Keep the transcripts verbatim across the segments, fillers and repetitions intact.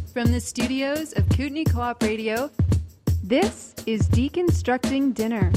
From the studios of Kootenai Co-op Radio, this is Deconstructing Dinner.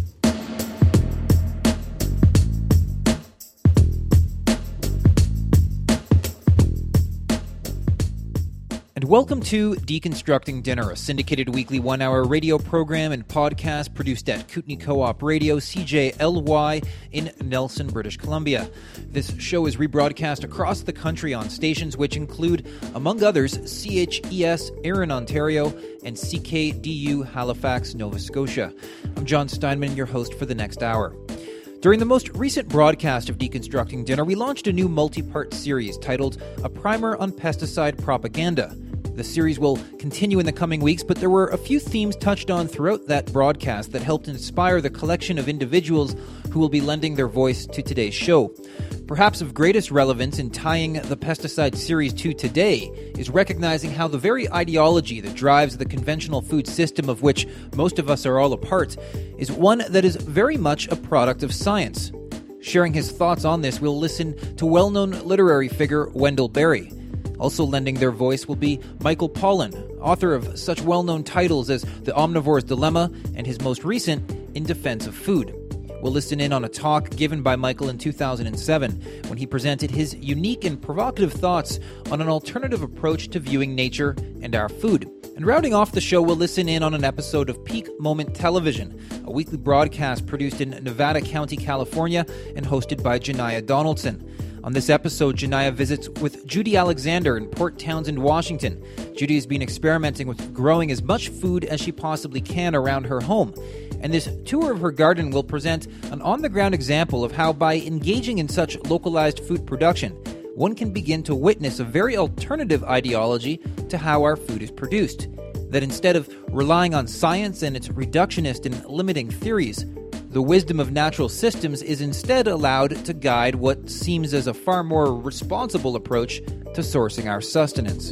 And welcome to Deconstructing Dinner, a syndicated weekly one-hour radio program and podcast produced at Kootenai Co-op Radio, C J L Y, in Nelson, British Columbia. This show is rebroadcast across the country on stations which include, among others, C H E S Erin, Ontario, and C K D U Halifax, Nova Scotia. I'm John Steinman, your host for the next hour. During the most recent broadcast of Deconstructing Dinner, we launched a new multi-part series titled A Primer on Pesticide Propaganda. The series will continue in the coming weeks, but there were a few themes touched on throughout that broadcast that helped inspire the collection of individuals who will be lending their voice to today's show. Perhaps of greatest relevance in tying the pesticide series to today is recognizing how the very ideology that drives the conventional food system of which most of us are all a part is one that is very much a product of science. Sharing his thoughts on this, we'll listen to well-known literary figure Wendell Berry. Also lending their voice will be Michael Pollan, author of such well-known titles as The Omnivore's Dilemma and his most recent In Defense of Food. We'll listen in on a talk given by Michael in two thousand seven when he presented his unique and provocative thoughts on an alternative approach to viewing nature and our food. And rounding off the show, we'll listen in on an episode of Peak Moment Television, a weekly broadcast produced in Nevada County, California, and hosted by Janiyah Donaldson. On this episode, Janiyah visits with Judy Alexander in Port Townsend, Washington. Judy has been experimenting with growing as much food as she possibly can around her home. And this tour of her garden will present an on-the-ground example of how, by engaging in such localized food production, one can begin to witness a very alternative ideology to how our food is produced. That instead of relying on science and its reductionist and limiting theories, the wisdom of natural systems is instead allowed to guide what seems as a far more responsible approach to sourcing our sustenance.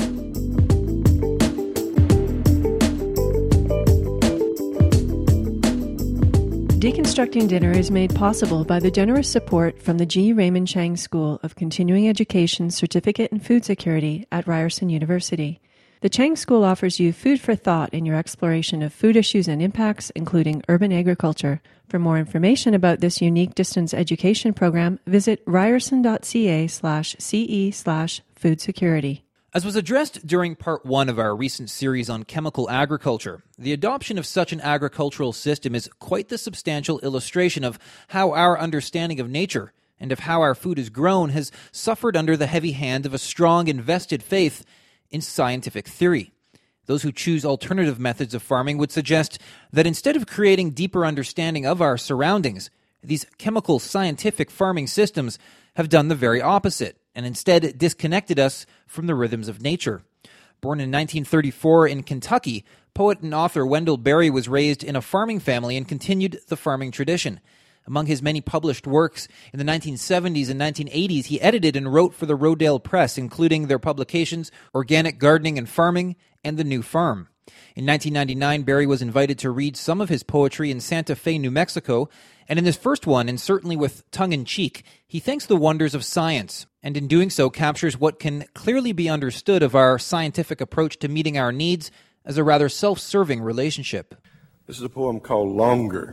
Deconstructing Dinner is made possible by the generous support from the G. Raymond Chang School of Continuing Education Certificate in Food Security at Ryerson University. The Chang School offers you food for thought in your exploration of food issues and impacts, including urban agriculture. For more information about this unique distance education program, visit ryerson.ca slash ce slash food security. As was addressed during part one of our recent series on chemical agriculture, the adoption of such an agricultural system is quite the substantial illustration of how our understanding of nature and of how our food is grown has suffered under the heavy hand of a strong and vested faith in scientific theory. Those who choose alternative methods of farming would suggest that instead of creating deeper understanding of our surroundings, these chemical scientific farming systems have done the very opposite and instead disconnected us from the rhythms of nature. Born in nineteen thirty-four in Kentucky, poet and author Wendell Berry was raised in a farming family and continued the farming tradition. Among his many published works in the nineteen seventies and nineteen eighties, he edited and wrote for the Rodale Press, including their publications Organic Gardening and Farming and The New Farm. In nineteen ninety-nine, Berry was invited to read some of his poetry in Santa Fe, New Mexico, and in this first one, and certainly with tongue-in-cheek, he thanks the wonders of science, and in doing so captures what can clearly be understood of our scientific approach to meeting our needs as a rather self-serving relationship. This is a poem called Longer.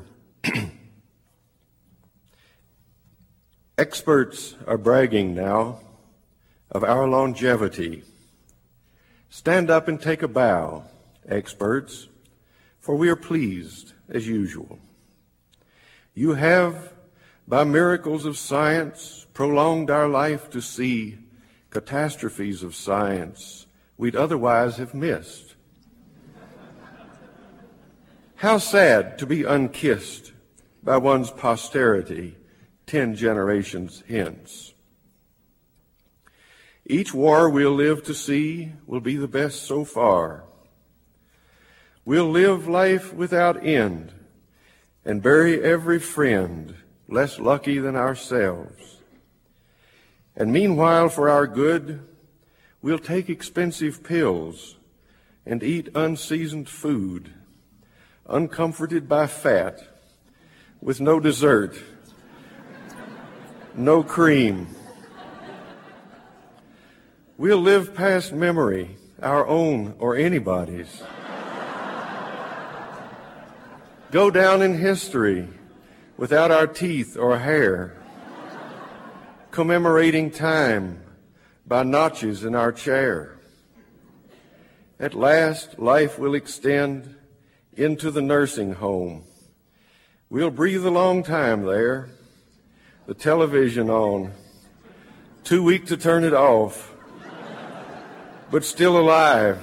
Experts are bragging now of our longevity. Stand up and take a bow, experts, for we are pleased as usual. You have, by miracles of science, prolonged our life to see catastrophes of science we'd otherwise have missed. How sad to be unkissed by one's posterity ten generations hence. Each war we'll live to see will be the best so far. We'll live life without end and bury every friend less lucky than ourselves. And meanwhile, for our good, we'll take expensive pills and eat unseasoned food, uncomforted by fat, with no dessert, no cream. We'll live past memory our own or anybody's. Go down in history without our teeth or hair, commemorating time by notches in our chair. At last, life will extend into the nursing home. We'll breathe a long time there, the television on, too weak to turn it off, but still alive.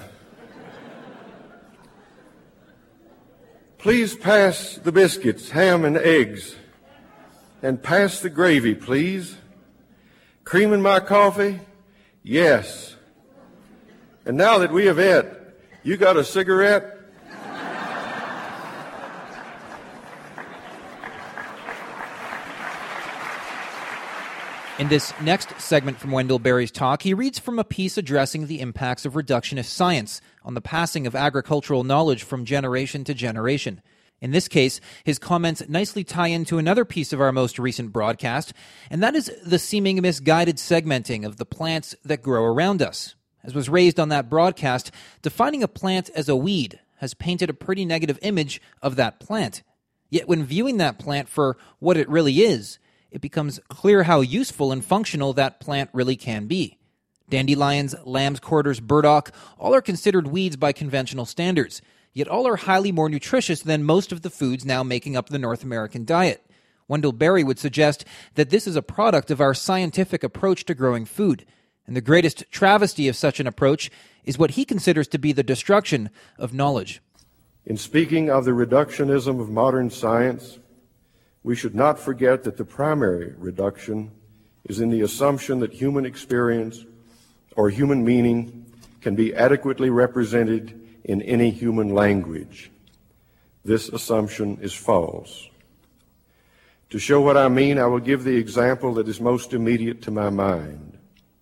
Please pass the biscuits, ham, and eggs, and pass the gravy, please. Cream in my coffee? Yes. And now that we have ate, you got a cigarette? In this next segment from Wendell Berry's talk, he reads from a piece addressing the impacts of reductionist science on the passing of agricultural knowledge from generation to generation. In this case, his comments nicely tie into another piece of our most recent broadcast, and that is the seeming misguided segmenting of the plants that grow around us. As was raised on that broadcast, defining a plant as a weed has painted a pretty negative image of that plant. Yet when viewing that plant for what it really is, it becomes clear how useful and functional that plant really can be. Dandelions, lamb's quarters, burdock, all are considered weeds by conventional standards, yet all are highly more nutritious than most of the foods now making up the North American diet. Wendell Berry would suggest that this is a product of our scientific approach to growing food, and the greatest travesty of such an approach is what he considers to be the destruction of knowledge. In speaking of the reductionism of modern science, we should not forget that the primary reduction is in the assumption that human experience or human meaning can be adequately represented in any human language. This assumption is false. To show what I mean, I will give the example that is most immediate to my mind.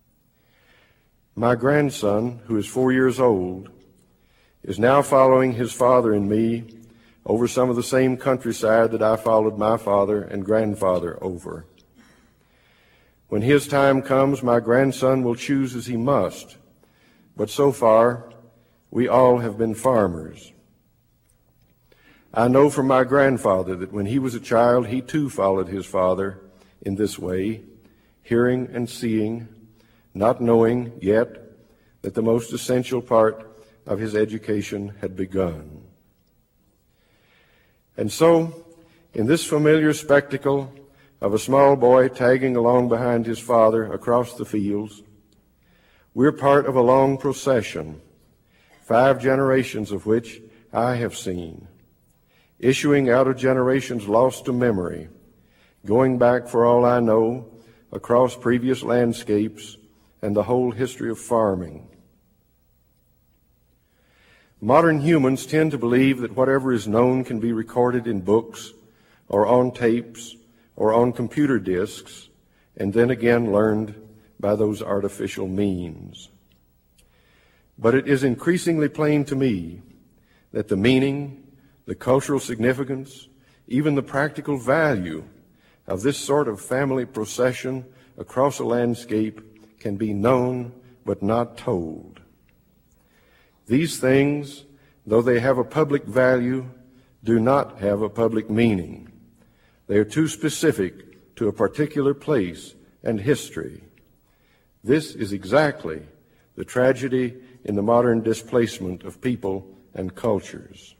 My grandson, who is four years old, is now following his father and me over some of the same countryside that I followed my father and grandfather over. When his time comes, my grandson will choose as he must, but so far, we all have been farmers. I know from my grandfather that when he was a child, he too followed his father in this way, hearing and seeing, not knowing yet that the most essential part of his education had begun. And so, in this familiar spectacle of a small boy tagging along behind his father across the fields, we're part of a long procession, five generations of which I have seen, issuing out of generations lost to memory, going back, for all I know, across previous landscapes and the whole history of farming. Modern humans tend to believe that whatever is known can be recorded in books or on tapes or on computer disks and then again learned by those artificial means. But it is increasingly plain to me that the meaning, the cultural significance, even the practical value of this sort of family procession across a landscape can be known but not told. These things, though they have a public value, do not have a public meaning. They are too specific to a particular place and history. This is exactly the tragedy in the modern displacement of people and cultures.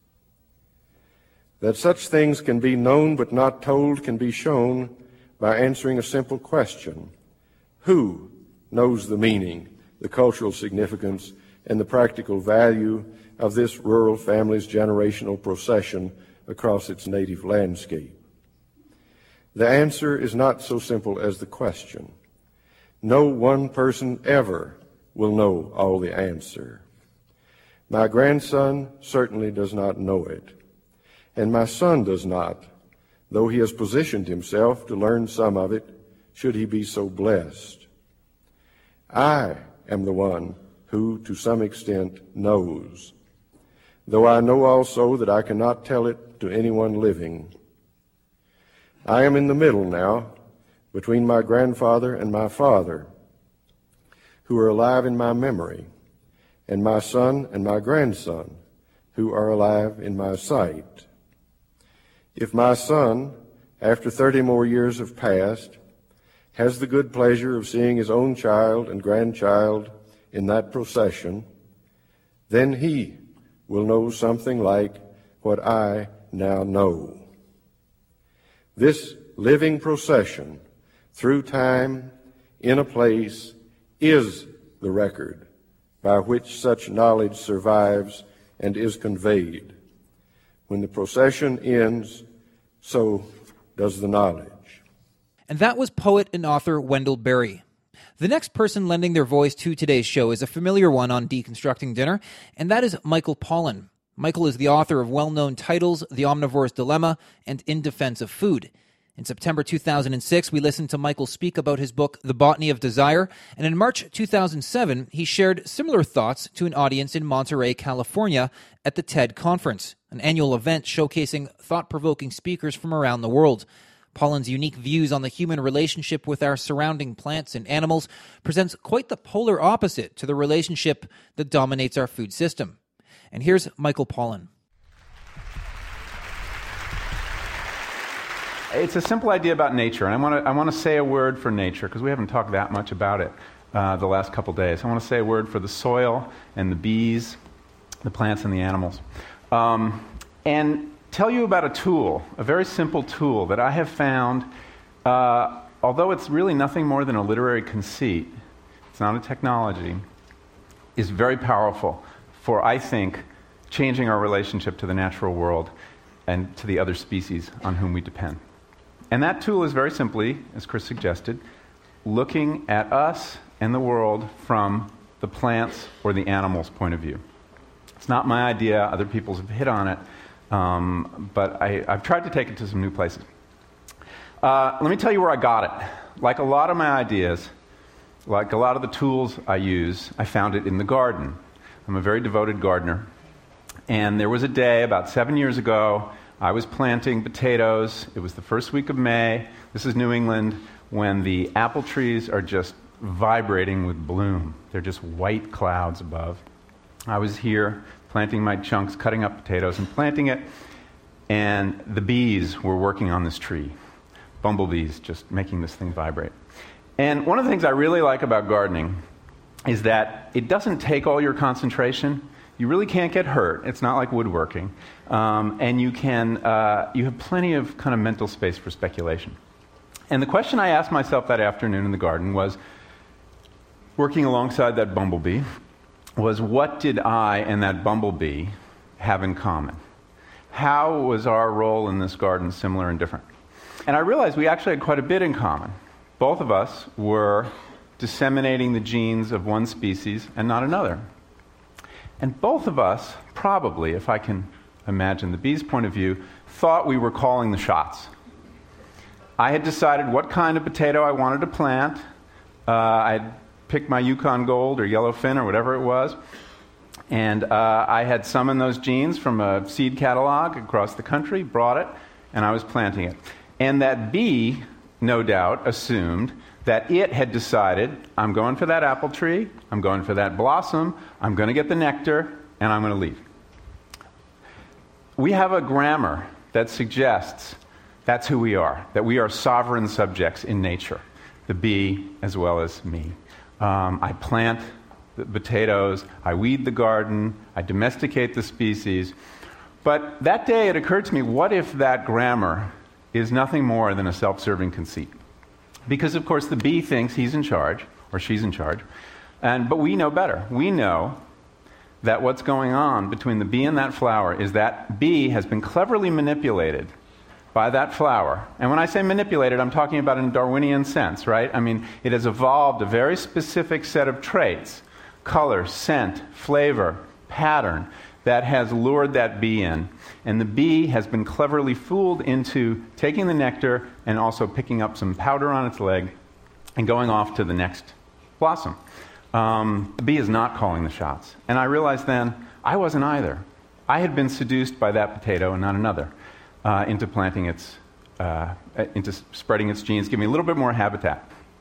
That such things can be known but not told can be shown by answering a simple question. Who knows the meaning, the cultural significance, and the practical value of this rural family's generational procession across its native landscape? The answer is not so simple as the question. No one person ever will know all the answer. My grandson certainly does not know it, and my son does not, though he has positioned himself to learn some of it, should he be so blessed. I am the one who, to some extent, knows, though I know also that I cannot tell it to anyone living. I am in the middle now, between my grandfather and my father, who are alive in my memory, and my son and my grandson, who are alive in my sight. If my son, after thirty more years have passed, has the good pleasure of seeing his own child and grandchild in that procession, then he will know something like what I now know. This living procession through time in a place is the record by which such knowledge survives and is conveyed. When the procession ends, so does the knowledge. And that was poet and author Wendell Berry. The next person lending their voice to today's show is a familiar one on Deconstructing Dinner, and that is Michael Pollan. Michael is the author of well-known titles The Omnivore's Dilemma and In Defense of Food. In September two thousand six, we listened to Michael speak about his book, The Botany of Desire, and in March two thousand seven, he shared similar thoughts to an audience in Monterey, California, at the TED Conference, an annual event showcasing thought-provoking speakers from around the world. Pollan's unique views on the human relationship with our surrounding plants and animals presents quite the polar opposite to the relationship that dominates our food system. And here's Michael Pollan. It's a simple idea about nature, and I want to I want to say a word for nature, because we haven't talked that much about it uh, the last couple days. I want to say a word for the soil and the bees, the plants and the animals. Um, and tell you about a tool, a very simple tool that I have found, uh, although it's really nothing more than a literary conceit, it's not a technology, is very powerful for, I think, changing our relationship to the natural world and to the other species on whom we depend. And that tool is very simply, as Chris suggested, looking at us and the world from the plants or the animals' point of view. It's not my idea, other people have hit on it, um, but I, I've tried to take it to some new places. Uh, let me tell you where I got it. Like a lot of my ideas, like a lot of the tools I use, I found it in the garden. I'm a very devoted gardener. And there was a day about seven years ago, I was planting potatoes. It was the first week of May. This is New England, when the apple trees are just vibrating with bloom. They're just white clouds above. I was here planting my chunks, cutting up potatoes and planting it, and the bees were working on this tree. Bumblebees just making this thing vibrate. And one of the things I really like about gardening is that it doesn't take all your concentration. You really can't get hurt. It's not like woodworking. Um, and you can, uh, you have plenty of kind of mental space for speculation. And the question I asked myself that afternoon in the garden was, working alongside that bumblebee, was what did I and that bumblebee have in common? How was our role in this garden similar and different? And I realized we actually had quite a bit in common. Both of us were disseminating the genes of one species and not another. And both of us, probably, if I can imagine the bee's point of view, thought we were calling the shots. I had decided what kind of potato I wanted to plant. Uh, I'd picked my Yukon Gold or Yellowfin or whatever it was. And uh, I had summoned those genes from a seed catalog across the country, brought it, and I was planting it. And that bee, no doubt, assumed that it had decided, I'm going for that apple tree, I'm going for that blossom, I'm going to get the nectar, and I'm going to leave. We have a grammar that suggests that's who we are, that we are sovereign subjects in nature, the bee as well as me. Um, I plant the potatoes, I weed the garden, I domesticate the species. But that day it occurred to me, what if that grammar is nothing more than a self-serving conceit? Because, of course, the bee thinks he's in charge, or she's in charge, and but we know better. We know that what's going on between the bee and that flower is that bee has been cleverly manipulated by that flower. And when I say manipulated, I'm talking about in a Darwinian sense, right? I mean, it has evolved a very specific set of traits, color, scent, flavor, pattern, that has lured that bee in. And the bee has been cleverly fooled into taking the nectar and also picking up some powder on its leg and going off to the next blossom. Um, the bee is not calling the shots. And I realized then, I wasn't either. I had been seduced by that potato and not another. Uh, into planting its, uh, into spreading its genes, giving me a little bit more habitat.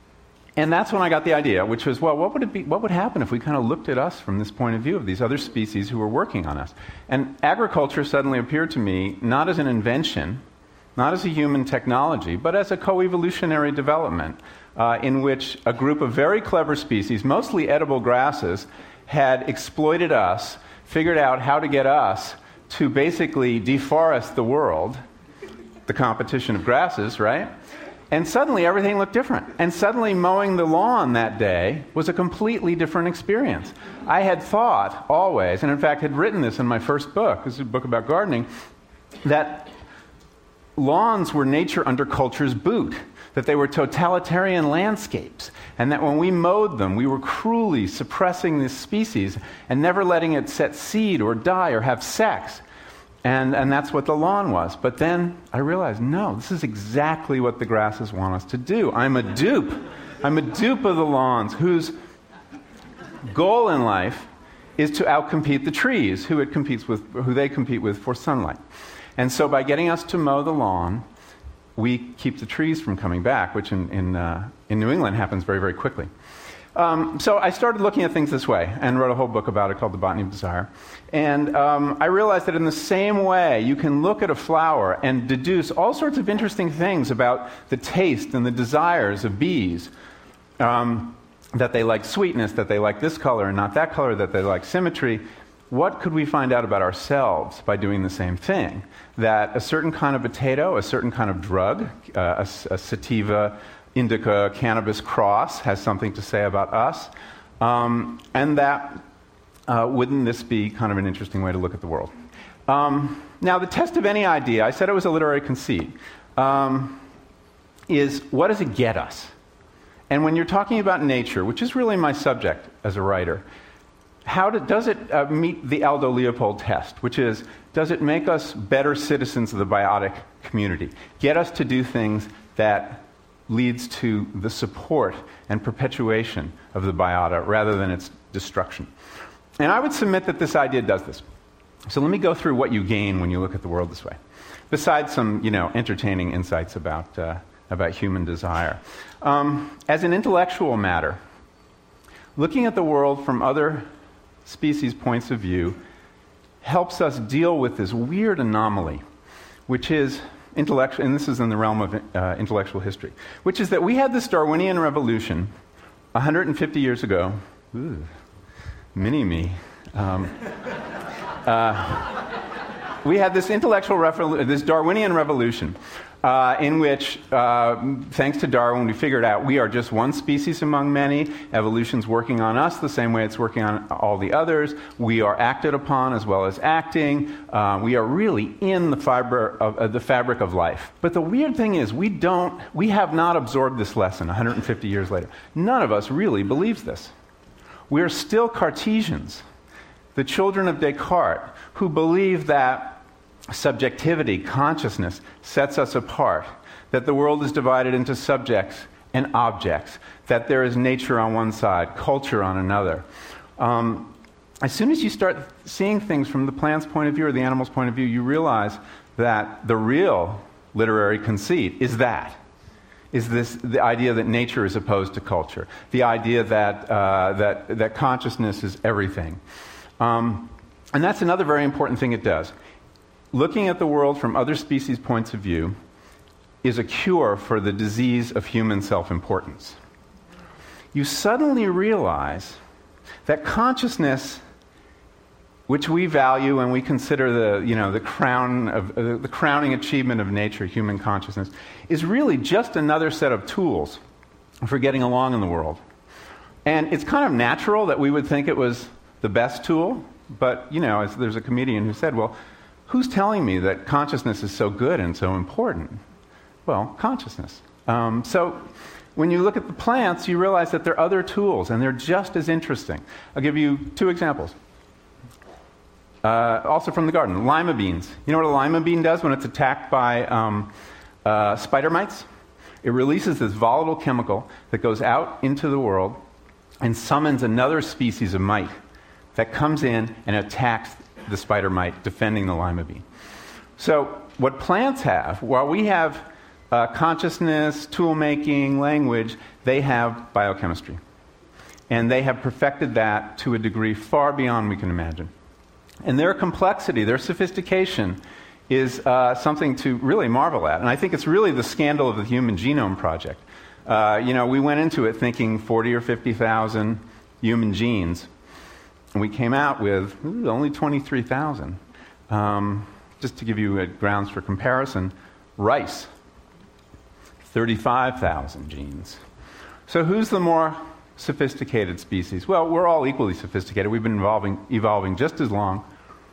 And that's when I got the idea, which was, well, what would it be? What would happen if we kind of looked at us from this point of view of these other species who were working on us? And agriculture suddenly appeared to me not as an invention, not as a human technology, but as a coevolutionary development uh, in which a group of very clever species, mostly edible grasses, had exploited us, figured out how to get us to basically deforest the world, the competition of grasses, right? And suddenly everything looked different. And suddenly mowing the lawn that day was a completely different experience. I had thought always, and in fact had written this in my first book, this is a book about gardening, that lawns were nature under culture's boot, that they were totalitarian landscapes, and that when we mowed them, we were cruelly suppressing this species and never letting it set seed or die or have sex. And, and that's what the lawn was. But then I realized, no, this is exactly what the grasses want us to do. I'm a dupe. I'm a dupe of the lawns whose goal in life is to outcompete the trees, who it competes with, who they compete with for sunlight. And so by getting us to mow the lawn, we keep the trees from coming back, which in, in, uh, in New England happens very, very quickly. Um, so I started looking at things this way and wrote a whole book about it called The Botany of Desire. And um, I realized that in the same way, you can look at a flower and deduce all sorts of interesting things about the taste and the desires of bees. Um, that they like sweetness, that they like this color and not that color, that they like symmetry. What could we find out about ourselves by doing the same thing? That a certain kind of potato, a certain kind of drug, uh, a, a sativa, indica, cannabis cross has something to say about us, um, and that uh, wouldn't this be kind of an interesting way to look at the world? Um, now, the test of any idea, I said it was a literary conceit, um, is what does it get us? And when you're talking about nature, which is really my subject as a writer, how do, does it uh, meet the Aldo Leopold test, which is, does it make us better citizens of the biotic community? Get us to do things that leads to the support and perpetuation of the biota rather than its destruction. And I would submit that this idea does this. So let me go through what you gain when you look at the world this way, besides some, you know, entertaining insights about, uh, about human desire. Um, as an intellectual matter, looking at the world from other species' points of view helps us deal with this weird anomaly, which is intellectual, and this is in the realm of uh, intellectual history, which is that we had this Darwinian revolution one hundred fifty years ago. Ooh, mini-me. Um, uh, we had this intellectual, revol- this Darwinian revolution uh, in which, uh, thanks to Darwin, we figured out we are just one species among many. Evolution's working on us the same way it's working on all the others. We are acted upon as well as acting. Uh, we are really in the fiber of uh, the fabric of life. But the weird thing is, we don't, we have not absorbed this lesson one hundred fifty years later. None of us really believes this. We are still Cartesians, the children of Descartes, who believe that subjectivity, consciousness, sets us apart, that the world is divided into subjects and objects, that there is nature on one side, culture on another. Um, as soon as you start seeing things from the plant's point of view or the animal's point of view, you realize that the real literary conceit is that. Is this the idea that nature is opposed to culture, the idea that, uh, that, that consciousness is everything. Um, and that's another very important thing it does. Looking at the world from other species' points of view is a cure for the disease of human self-importance. You suddenly realize that consciousness, which we value and we consider the, you know, the crown of uh, the crowning achievement of nature, human consciousness, is really just another set of tools for getting along in the world. And it's kind of natural that we would think it was the best tool, but, you know, as there's a comedian who said, well, who's telling me that consciousness is so good and so important? Well, consciousness. Um, so when you look at the plants, you realize that there are other tools, and they're just as interesting. I'll give you two examples. Uh, also from the garden, lima beans. You know what a lima bean does when it's attacked by um, uh, spider mites? It releases this volatile chemical that goes out into the world and summons another species of mite that comes in and attacks the spider mite, defending the lima bean. So what plants have, while we have uh, consciousness, tool-making, language, they have biochemistry. And they have perfected that to a degree far beyond we can imagine. And their complexity, their sophistication, is uh, something to really marvel at. And I think it's really the scandal of the Human Genome Project. Uh, you know, we went into it thinking forty or fifty thousand human genes, and we came out with ooh, only twenty-three thousand. Um, just to give you a grounds for comparison, rice, thirty-five thousand genes. So who's the more sophisticated species? Well, we're all equally sophisticated. We've been evolving, evolving just as long,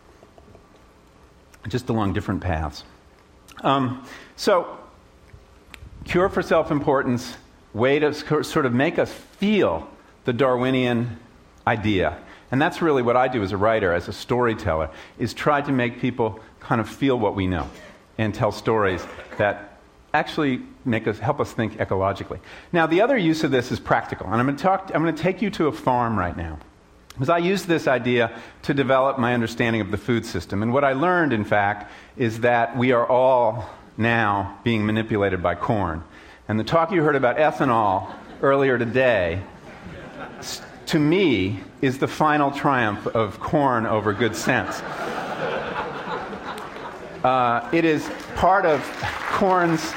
just along different paths. Um, so, cure for self-importance, way to sort of make us feel the Darwinian idea. And that's really what I do as a writer, as a storyteller, is try to make people kind of feel what we know and tell stories that actually make us help us think ecologically. Now, the other use of this is practical, and I'm going to talk. I'm going to take you to a farm right now, because I used this idea to develop my understanding of the food system. And what I learned, in fact, is that we are all now being manipulated by corn. And the talk you heard about ethanol earlier today, to me, is the final triumph of corn over good sense. Uh, it is part of corn's,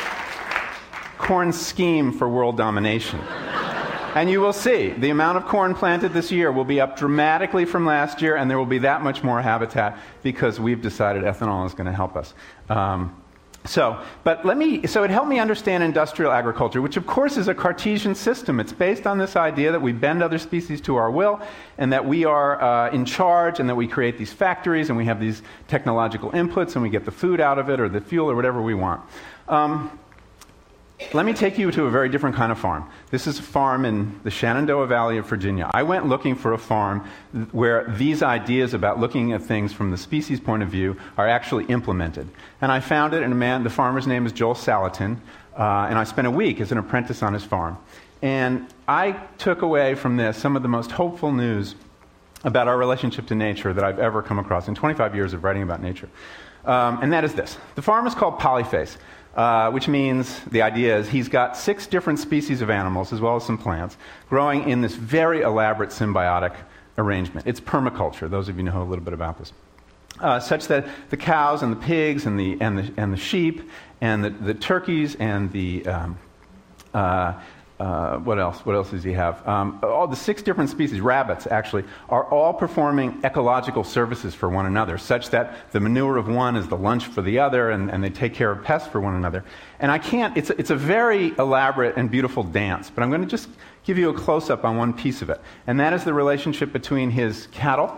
corn's scheme for world domination. And you will see, the amount of corn planted this year will be up dramatically from last year, and there will be that much more habitat because we've decided ethanol is going to help us. Um, so, but let me, so it helped me understand industrial agriculture, which of course is a Cartesian system. It's based on this idea that we bend other species to our will, and that we are uh, in charge, and that we create these factories, and we have these technological inputs, and we get the food out of it, or the fuel, or whatever we want. Um, Let me take you to a very different kind of farm. This is a farm in the Shenandoah Valley of Virginia. I went looking for a farm where these ideas about looking at things from the species point of view are actually implemented. And I found it in a man, the farmer's name is Joel Salatin, uh, and I spent a week as an apprentice on his farm. And I took away from this some of the most hopeful news about our relationship to nature that I've ever come across in twenty-five years of writing about nature. Um, and that is this. The farm is called Polyface. Uh, which means, the idea is, he's got six different species of animals, as well as some plants, growing in this very elaborate symbiotic arrangement. It's permaculture, those of you know a little bit about this. Uh, such that the cows and the pigs and the, and the, and the sheep and the, the turkeys and the... Um, uh, Uh, what else? What else does he have? Um, all the six different species, rabbits actually, are all performing ecological services for one another, such that the manure of one is the lunch for the other, and, and they take care of pests for one another. And I can't, it's a, it's a very elaborate and beautiful dance, but I'm going to just give you a close-up on one piece of it. And that is the relationship between his cattle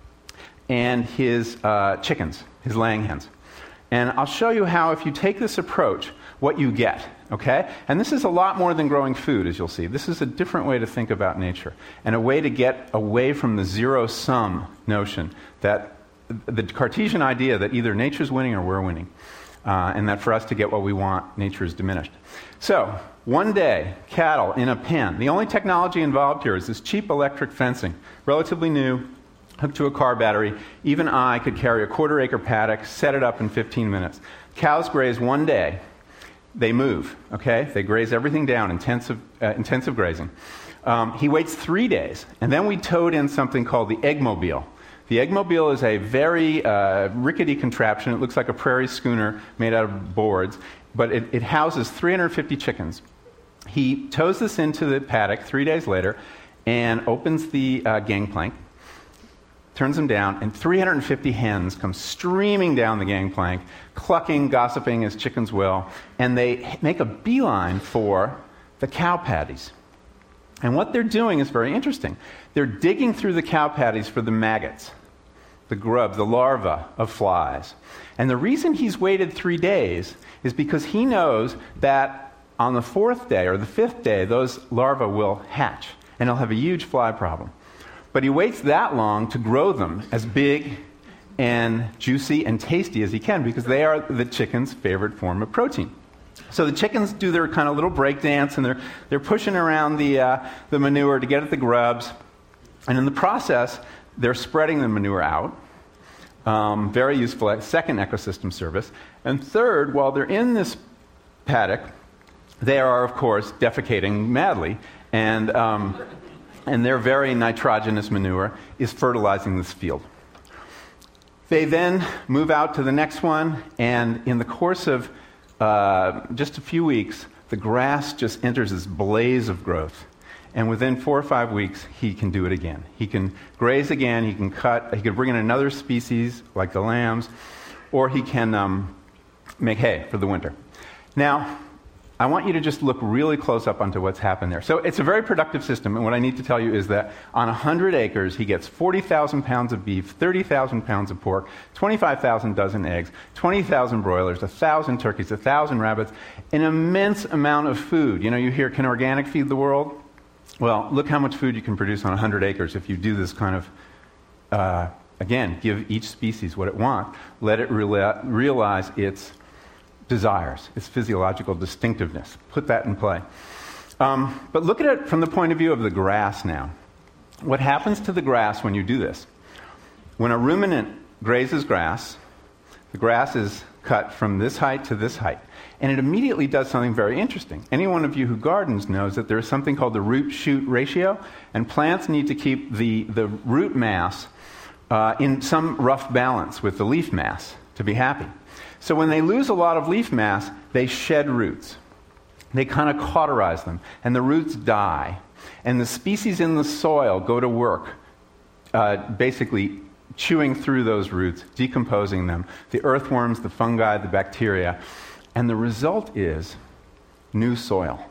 and his uh, chickens, his laying hens. And I'll show you how, if you take this approach, what you get, okay? And this is a lot more than growing food, as you'll see. This is a different way to think about nature, and a way to get away from the zero-sum notion that the Cartesian idea that either nature's winning or we're winning, uh, and that for us to get what we want, nature is diminished. So, one day, cattle in a pen. The only technology involved here is this cheap electric fencing, relatively new, hooked to a car battery. Even I could carry a quarter-acre paddock, set it up in fifteen minutes. Cows graze one day. They move, okay? They graze everything down, intensive, uh, intensive grazing. Um, he waits three days, and then we towed in something called the Eggmobile. The Eggmobile is a very uh, rickety contraption. It looks like a prairie schooner made out of boards, but it, it houses three hundred fifty chickens. He tows this into the paddock three days later and opens the uh, gangplank, turns them down, and three hundred fifty hens come streaming down the gangplank, clucking, gossiping as chickens will, and they make a beeline for the cow patties. And what they're doing is very interesting. They're digging through the cow patties for the maggots, the grubs, the larvae of flies. And the reason he's waited three days is because he knows that on the fourth day or the fifth day, those larvae will hatch, and he'll have a huge fly problem. But he waits that long to grow them as big and juicy and tasty as he can, because they are the chicken's favorite form of protein. So the chickens do their kind of little break dance, and they're, they're pushing around the, uh, the manure to get at the grubs. And in the process, they're spreading the manure out. Um, very useful second ecosystem service. And third, while they're in this paddock, they are, of course, defecating madly, and, um, and their very nitrogenous manure is fertilizing this field. They then move out to the next one, and in the course of uh, just a few weeks, the grass just enters this blaze of growth. And within four or five weeks, he can do it again. He can graze again, he can cut, he can bring in another species, like the lambs, or he can um, make hay for the winter. Now, I want you to just look really close up onto what's happened there. So it's a very productive system, and what I need to tell you is that on one hundred acres, he gets forty thousand pounds of beef, thirty thousand pounds of pork, twenty-five thousand dozen eggs, twenty thousand broilers, one thousand turkeys, one thousand rabbits, an immense amount of food. You know, you hear, can organic feed the world? Well, look how much food you can produce on one hundred acres if you do this kind of, uh, again, give each species what it wants, let it reala- realize its desires, its physiological distinctiveness. Put that in play. Um, but look at it from the point of view of the grass now. What happens to the grass when you do this? When a ruminant grazes grass, the grass is cut from this height to this height. And it immediately does something very interesting. Any one of you who gardens knows that there is something called the root-shoot ratio, and plants need to keep the, the root mass uh, in some rough balance with the leaf mass to be happy. So when they lose a lot of leaf mass, they shed roots. They kind of cauterize them, and the roots die. And the species in the soil go to work, uh, basically chewing through those roots, decomposing them, the earthworms, the fungi, the bacteria. And the result is new soil.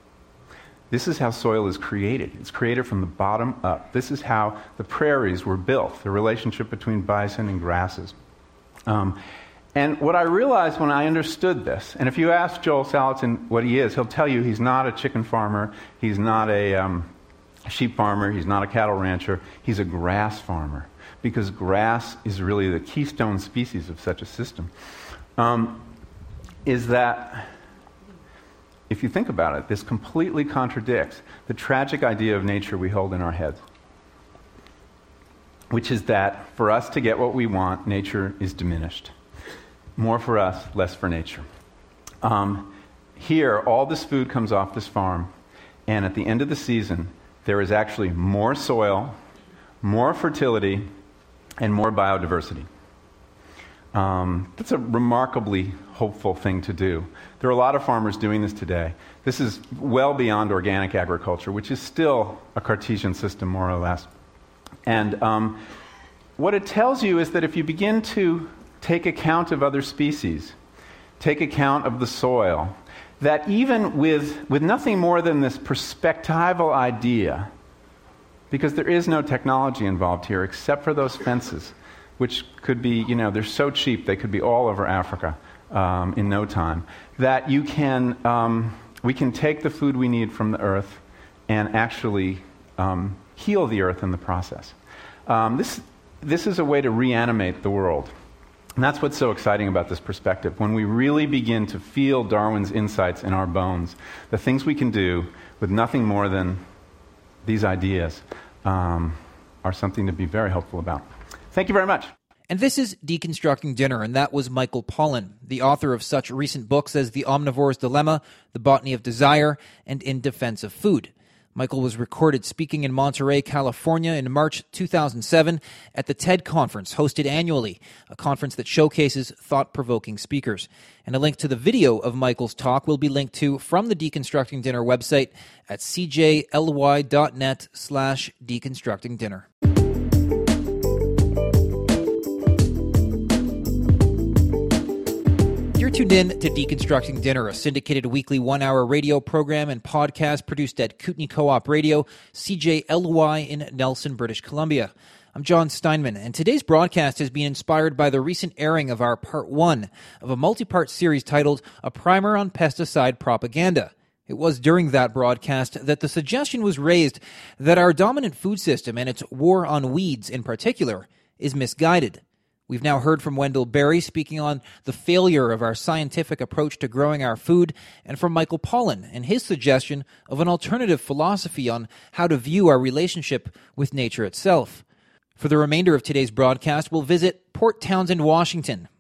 This is how soil is created. It's created from the bottom up. This is how the prairies were built, the relationship between bison and grasses. Um, and what I realized when I understood this, and if you ask Joel Salatin what he is, he'll tell you he's not a chicken farmer, he's not a um, sheep farmer, he's not a cattle rancher, he's a grass farmer, because grass is really the keystone species of such a system. Um, is that, if you think about it, this completely contradicts the tragic idea of nature we hold in our heads, which is that for us to get what we want, nature is diminished. More for us, less for nature. Um, here, all this food comes off this farm, and at the end of the season, there is actually more soil, more fertility, and more biodiversity. Um, that's a remarkably hopeful thing to do. There are a lot of farmers doing this today. This is well beyond organic agriculture, which is still a Cartesian system, more or less. And um, what it tells you is that if you begin to take account of other species, take account of the soil, that even with, with nothing more than this perspectival idea, because there is no technology involved here except for those fences, which could be, you know, they're so cheap, they could be all over Africa um, in no time, that you can, um, we can take the food we need from the earth and actually um, heal the earth in the process. Um, this, this is a way to reanimate the world. And that's what's so exciting about this perspective. When we really begin to feel Darwin's insights in our bones, the things we can do with nothing more than these ideas um, are something to be very hopeful about. Thank you very much. And this is Deconstructing Dinner, and that was Michael Pollan, the author of such recent books as The Omnivore's Dilemma, The Botany of Desire, and In Defense of Food. Michael was recorded speaking in Monterey, California in March two thousand seven at the TED Conference, hosted annually, a conference that showcases thought-provoking speakers. And a link to the video of Michael's talk will be linked to from the Deconstructing Dinner website at cjly.net slash deconstructing dinner. You're tuned in to Deconstructing Dinner, a syndicated weekly one-hour radio program and podcast produced at Kootenai Co-op Radio, C J L Y in Nelson, British Columbia. I'm John Steinman, and today's broadcast has been inspired by the recent airing of our part one of a multi-part series titled A Primer on Pesticide Propaganda. It was during that broadcast that the suggestion was raised that our dominant food system and its war on weeds in particular is misguided. We've now heard from Wendell Berry speaking on the failure of our scientific approach to growing our food, and from Michael Pollan and his suggestion of an alternative philosophy on how to view our relationship with nature itself. For the remainder of today's broadcast, we'll visit Port Townsend, Washington,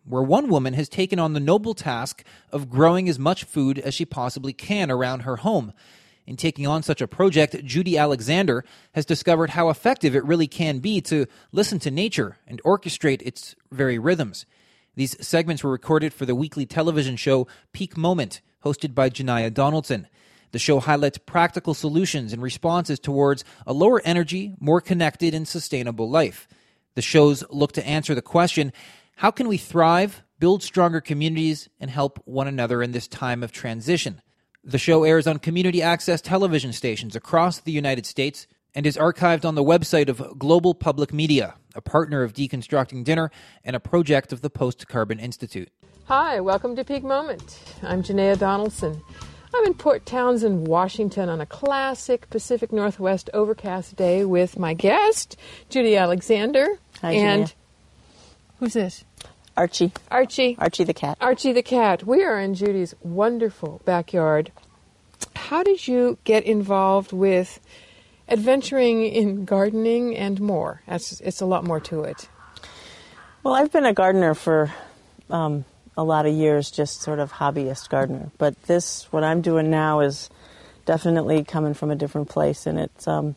where one woman has taken on the noble task of growing as much food as she possibly can around her home. In taking on such a project, Judy Alexander has discovered how effective it really can be to listen to nature and orchestrate its very rhythms. These segments were recorded for the weekly television show Peak Moment, hosted by Janaya Donaldson. The show highlights practical solutions and responses towards a lower energy, more connected, and sustainable life. The shows look to answer the question, how can we thrive, build stronger communities, and help one another in this time of transition? The show airs on community access television stations across the United States and is archived on the website of Global Public Media, a partner of Deconstructing Dinner and a project of the Post-Carbon Institute. Hi, welcome to Peak Moment. I'm Janaya Donaldson. I'm in Port Townsend, Washington on a classic Pacific Northwest overcast day with my guest, Judy Alexander. Hi, and Janaya. Who's this? Archie. Archie. Archie the cat. Archie the cat. We are in Judy's wonderful backyard. How did you get involved with adventuring in gardening and more? That's, it's a lot more to it. Well, I've been a gardener for um, a lot of years, just sort of hobbyist gardener. But this, what I'm doing now, is definitely coming from a different place. And it's, um,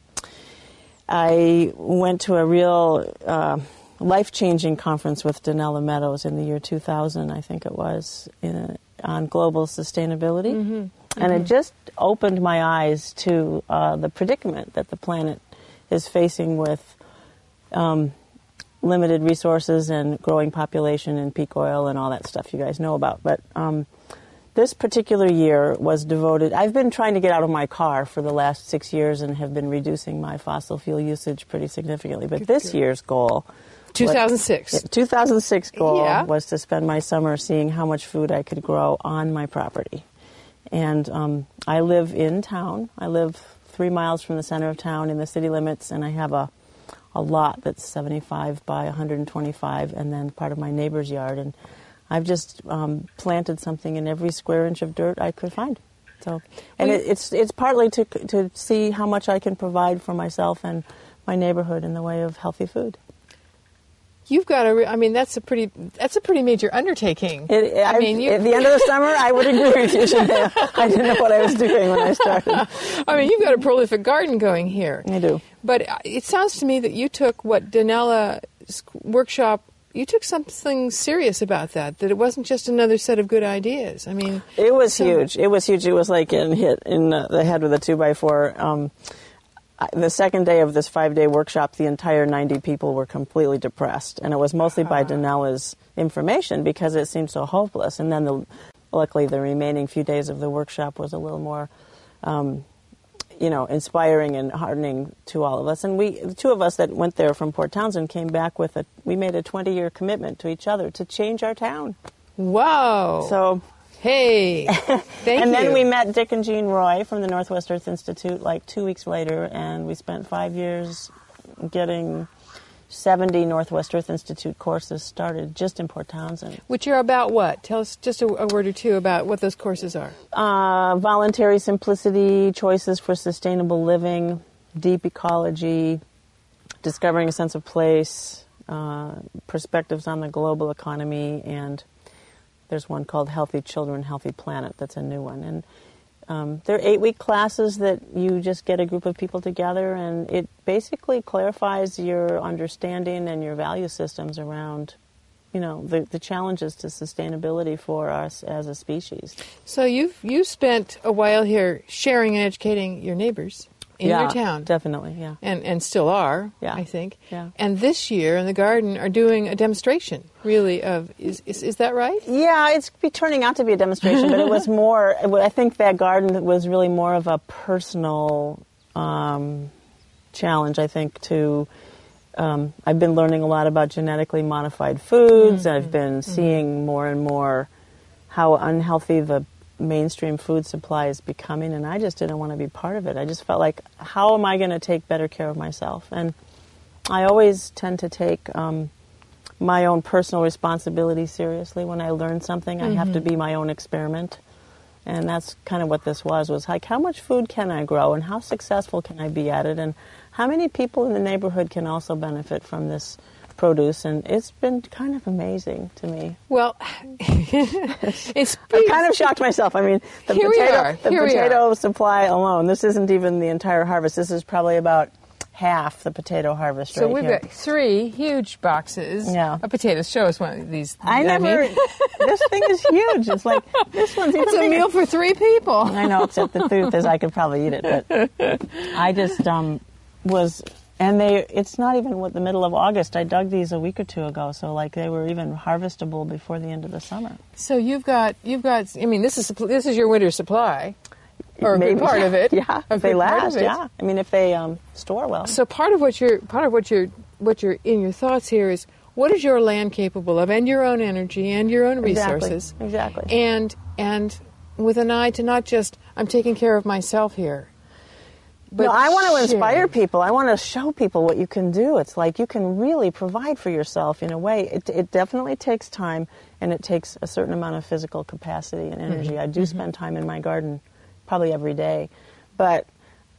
I went to a real uh, life-changing conference with Donella Meadows in the year two thousand, I think it was, in, on global sustainability. Mm-hmm. And mm-hmm. it just opened my eyes to uh, the predicament that the planet is facing with um, limited resources and growing population and peak oil and all that stuff you guys know about. But um, this particular year was devoted... I've been trying to get out of my car for the last six years and have been reducing my fossil fuel usage pretty significantly. But this year's goal... two thousand six. Was, two thousand six goal yeah. was to spend my summer seeing how much food I could grow on my property. And um, I live in town. I live three miles from the center of town in the city limits, and I have a, a lot that's seventy-five by one hundred twenty-five, and then part of my neighbor's yard. And I've just um, planted something in every square inch of dirt I could find. So, and it, it's it's partly to to see how much I can provide for myself and my neighborhood in the way of healthy food. You've got to. Re- I mean, that's a pretty. That's a pretty major undertaking. It, I, I mean, you, at the end of the summer, I would agree with you, Janaya. I didn't know what I was doing when I started. I mean, you've got a prolific garden going here. I do. But it sounds to me that you took what Donella's workshop. You took something serious about that. That it wasn't just another set of good ideas. I mean, it was so, huge. It was huge. It was like getting hit in the head with a two by four. Um, The second day of this five-day workshop, the entire ninety people were completely depressed, and it was mostly by Donella's information because it seemed so hopeless. And then, the, luckily, the remaining few days of the workshop was a little more, um, you know, inspiring and heartening to all of us. And we, the two of us that went there from Port Townsend, came back with a. We made a twenty-year commitment to each other to change our town. Wow! So. Hey, thank and you. then we met Dick and Jean Roy from the Northwest Earth Institute like two weeks later, and we spent five years getting seventy Northwest Earth Institute courses started just in Port Townsend. Which are about what? Tell us just a, a word or two about what those courses are. Uh, voluntary simplicity, choices for sustainable living, deep ecology, discovering a sense of place, uh, perspectives on the global economy, and there's one called Healthy Children, Healthy Planet. That's a new one. And um, they're eight-week classes that you just get a group of people together, and it basically clarifies your understanding and your value systems around, you know, the, the challenges to sustainability for us as a species. So you've you spent a while here sharing and educating your neighbors in yeah, your town. Definitely, yeah. And and still are, yeah. I think. Yeah. And this year in the garden are doing a demonstration, really, of, is is, is that right? Yeah, it's be turning out to be a demonstration, but it was more, I think that garden was really more of a personal um, challenge, I think, to, um, I've been learning a lot about genetically modified foods, mm-hmm. and I've been mm-hmm. seeing more and more how unhealthy the mainstream food supply is becoming, and I just didn't want to be part of it. I just felt like, how am I going to take better care of myself? And I always tend to take um, my own personal responsibility seriously. When I learn something, I mm-hmm. have to be my own experiment. And that's kind of what this was, was like, how much food can I grow, and how successful can I be at it, and how many people in the neighborhood can also benefit from this produce, and it's been kind of amazing to me. Well, it's I kind of shocked myself. I mean, the Here we potato, are. the Here we potato are. supply alone, this isn't even the entire harvest. This is probably about half the potato harvest So right we've here. got three huge boxes Yeah. of potatoes. Show us one of these. I never, mean, this thing is huge. It's like, this one's even it's a bigger. meal for three people. I know, except the truth is I could probably eat it, but I just um, was, and they, it's not even what the middle of August. I dug these a week or two ago, so like they were even harvestable before the end of the summer. So you've got, you've got. I mean, this is this is your winter supply, or a good part of it. Yeah, A if they good part of last, it. yeah. I mean, if they um, store well. So part of what you're, part of what you're, what you're in your thoughts here is, what is your land capable of, and your own energy, and your own resources, Exactly. exactly. and and with an eye to not just I'm taking care of myself here. But no, I want to share. inspire people. I want to show people what you can do. It's like you can really provide for yourself in a way. It, it definitely takes time, and it takes a certain amount of physical capacity and energy. Mm-hmm. I do spend time in my garden probably every day. But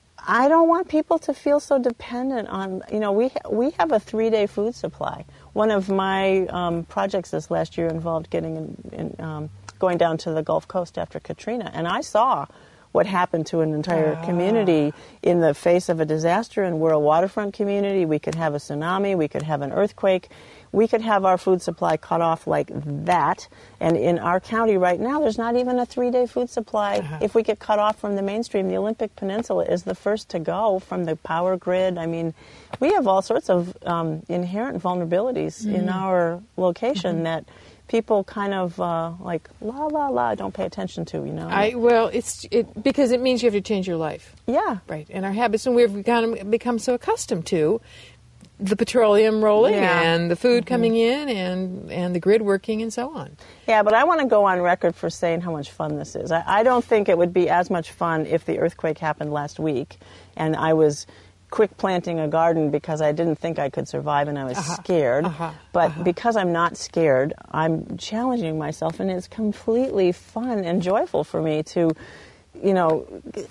I don't want people to feel so dependent on, you know, we we have a three-day food supply. One of my um, projects this last year involved getting in, in, um, going down to the Gulf Coast after Katrina, and I saw what happened to an entire Ah. community in the face of a disaster. And we're a waterfront community. We could have a tsunami. We could have an earthquake. We could have our food supply cut off like that. And in our county right now, there's not even a three-day food supply. Uh-huh. If we get cut off from the mainstream, the Olympic Peninsula is the first to go from the power grid. I mean, we have all sorts of um, inherent vulnerabilities Mm-hmm. in our location that people kind of uh, like la la la don't pay attention to, you know. I well, it's it because it means you have to change your life, yeah. right? And our habits, and we've kind of become so accustomed to the petroleum rolling Yeah. and the food coming in and and the grid working and so on. Yeah, but I want to go on record for saying how much fun this is. I, I don't think it would be as much fun if the earthquake happened last week and I was quick planting a garden because I didn't think I could survive and I was Uh-huh. scared. Uh-huh. But Uh-huh. because I'm not scared, I'm challenging myself, and it's completely fun and joyful for me to, you know,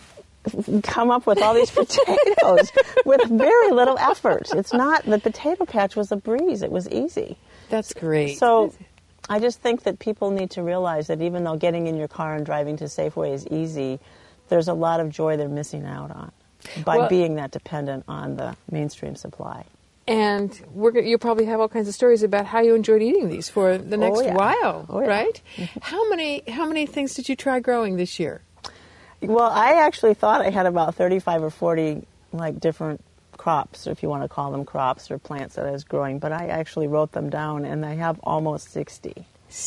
come up with all these potatoes with very little effort. It's not, the potato patch was a breeze. It was easy. That's great. So I just think that people need to realize that even though getting in your car and driving to Safeway is easy, there's a lot of joy they're missing out on by Well- being that dependent on the mainstream supply. And we're gonna, you'll probably have all kinds of stories about how you enjoyed eating these for the next yeah. while, Oh, yeah. right? How many how many things did you try growing this year? Well, I actually thought I had about thirty-five or forty like different crops, if you want to call them crops or plants that I was growing, but I actually wrote them down, and I have almost sixty.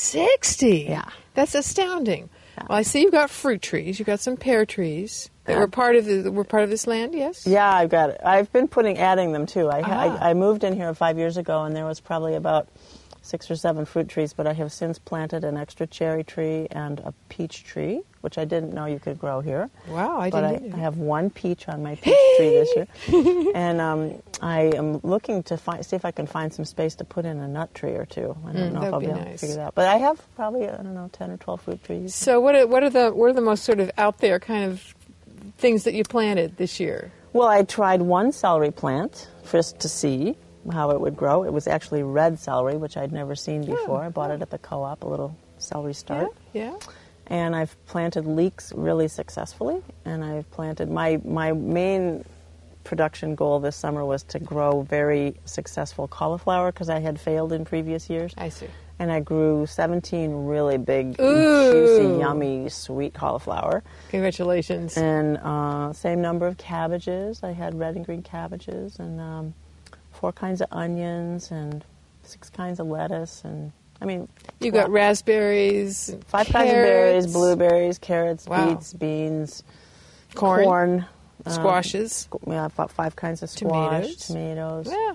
Sixty. Yeah. That's astounding. Yeah. Well, I see you've got fruit trees. You've got some pear trees that Yeah. were part of the that were part of this land. Yes. Yeah, I've got it. I've been putting adding them too. I, Ah. I I moved in here five years ago, and there was probably about six or seven fruit trees, but I have since planted an extra cherry tree and a peach tree, which I didn't know you could grow here. Wow, I But didn't. I, either. I have one peach on my peach tree this year, and um, I am looking to find, see if I can find some space to put in a nut tree or two. I don't Mm, know that if would I'll be be able nice. to figure that out. But I have probably I don't know ten or twelve fruit trees. So what are, what are the what are the most sort of out there kind of things that you planted this year? Well, I tried one celery plant first to see how it would grow. It was actually red celery, which I'd never seen before. I bought it at the co-op, a little celery start. Yeah. And I've planted leeks really successfully. And I've planted, my, my main production goal this summer was to grow very successful cauliflower because I had failed in previous years. I see. And I grew seventeen really big, Ooh. juicy, yummy, sweet cauliflower. Congratulations. And uh, same number of cabbages. I had red and green cabbages, and um, four kinds of onions, and six kinds of lettuce, and I mean, You got twelve- raspberries, five kinds of berries, carrots, blueberries, carrots, Wow. beets, beans, corn, corn, um, squashes. yeah, about five kinds of squash, Tomatoes. tomatoes. Yeah.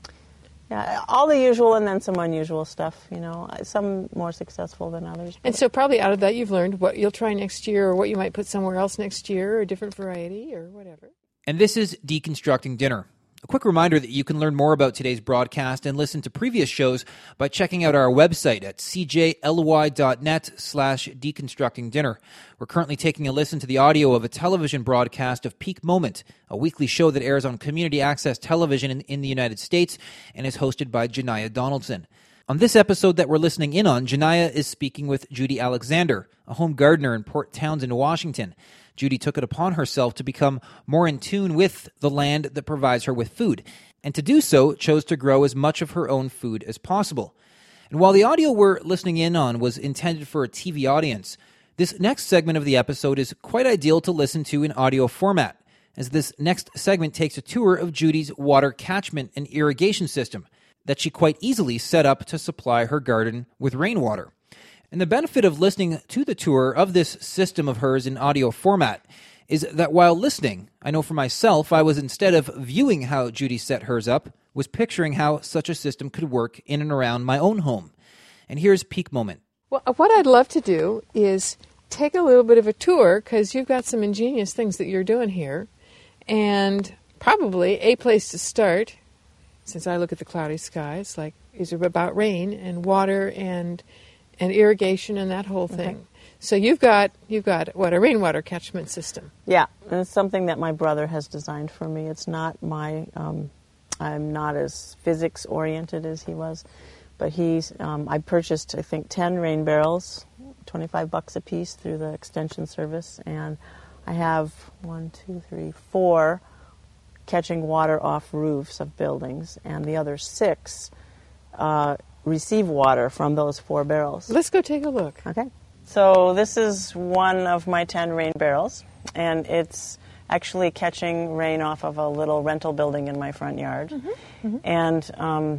Yeah, all the usual, and then some unusual stuff. You know, some more successful than others. And so probably out of that you've learned what you'll try next year or what you might put somewhere else next year or a different variety or whatever. And this is Deconstructing Dinner, A quick reminder that you can learn more about today's broadcast and listen to previous shows by checking out our website at cjly.net slash deconstructing dinner. We're currently taking a listen to the audio of a television broadcast of Peak Moment, a weekly show that airs on community access television in, in the United States and is hosted by Janiyah Donaldson. On this episode that we're listening in on, Janiyah is speaking with Judy Alexander, a home gardener in Port Townsend, Washington. Judy took it upon herself to become more in tune with the land that provides her with food, and to do so, chose to grow as much of her own food as possible. And while the audio we're listening in on was intended for a T V audience, this next segment of the episode is quite ideal to listen to in audio format, as this next segment takes a tour of Judy's water catchment and irrigation system that she quite easily set up to supply her garden with rainwater. And the benefit of listening to the tour of this system of hers in audio format is that while listening, I know for myself, I was, instead of viewing how Judy set hers up, was picturing how such a system could work in and around my own home. And here's Peak Moment. Well, what I'd love to do is take a little bit of a tour, because you've got some ingenious things that you're doing here, and probably a place to start, since I look at the cloudy skies, like, is about rain and water and and irrigation and that whole thing. Okay. So you've got, you've got what, a rainwater catchment system. Yeah, and it's something that my brother has designed for me. It's not my, um, I'm not as physics-oriented as he was, but he's, um, I purchased, I think, ten rain barrels, twenty-five bucks a piece through the extension service, and I have one, two, three, four catching water off roofs of buildings, and the other six uh, receive water from those four barrels. Let's go take a look. Okay. So this is one of my ten rain barrels, and it's actually catching rain off of a little rental building in my front yard. Mm-hmm. Mm-hmm. And um,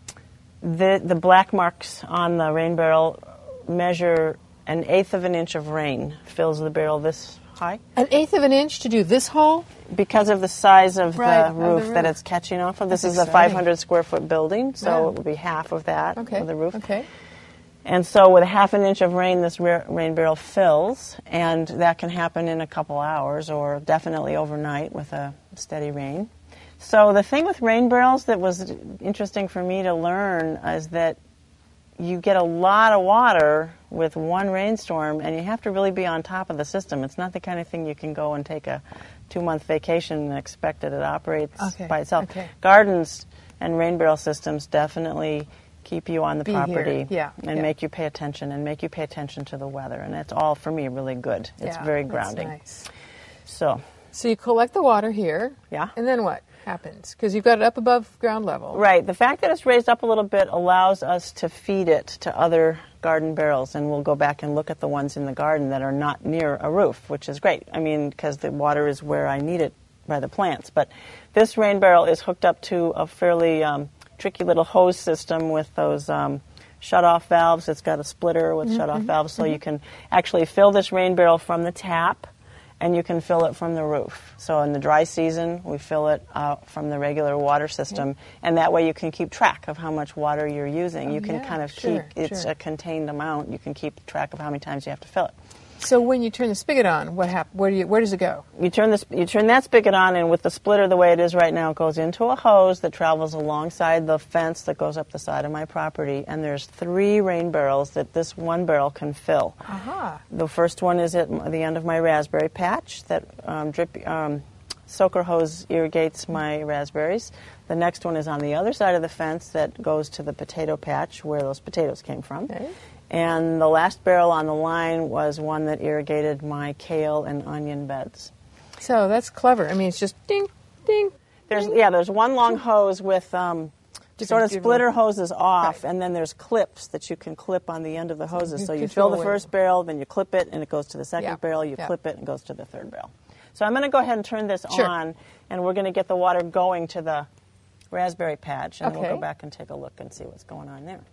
the the black marks on the rain barrel measure an eighth of an inch of rain fills the barrel this high. An eighth of an inch to do this hole? Because of the size of, right, the, roof of the roof that it's catching off of. This That's is exciting. a five hundred square foot building, so yeah. it would be half of that okay. of the roof. Okay. And so with a half an inch of rain, this ra- rain barrel fills, and that can happen in a couple hours or definitely overnight with a steady rain. So the thing with rain barrels that was interesting for me to learn is that you get a lot of water with one rainstorm, and you have to really be on top of the system. It's not the kind of thing you can go and take a two-month vacation and expect that it operates okay. by itself. Okay. Gardens and rain barrel systems definitely keep you on the be property yeah. and yeah. make you pay attention and make you pay attention to the weather. And it's all, for me, really good. It's yeah, very grounding. That's nice. So, so you collect the water here. Yeah. And then what happens? Because you've got it up above ground level. Right. The fact that it's raised up a little bit allows us to feed it to other garden barrels, and we'll go back and look at the ones in the garden that are not near a roof, which is great. I mean, because the water is where I need it by the plants. But this rain barrel is hooked up to a fairly um, tricky little hose system with those um, shut-off valves. It's got a splitter with mm-hmm. shut-off valves, so mm-hmm. you can actually fill this rain barrel from the tap, and you can fill it from the roof. So in the dry season, we fill it out from the regular water system, okay. and that way you can keep track of how much water you're using. Oh, you can yeah, kind of sure, keep, it's sure. a contained amount, you can keep track of how many times you have to fill it. So when you turn the spigot on, what hap- where, do you, where does it go? You turn, this, you turn that spigot on, and with the splitter the way it is right now, it goes into a hose that travels alongside the fence that goes up the side of my property, and there's three rain barrels that this one barrel can fill. Uh-huh. The first one is at the end of my raspberry patch that um, drip um, soaker hose irrigates my raspberries. The next one is on the other side of the fence that goes to the potato patch where those potatoes came from. Okay. And the last barrel on the line was one that irrigated my kale and onion beds. So that's clever. I mean, it's just ding, ding. There's ding. yeah, there's one long hose with um, sort of splitter different. hoses off, Right. and then there's clips that you can clip on the end of the hoses. you So you control fill the where- first barrel, then you clip it, and it goes to the second Yeah. barrel. You Yeah. clip it, and it goes to the third barrel. So I'm going to go ahead and turn this Sure. on, and we're going to get the water going to the raspberry patch, and Okay. we'll go back and take a look and see what's going on there.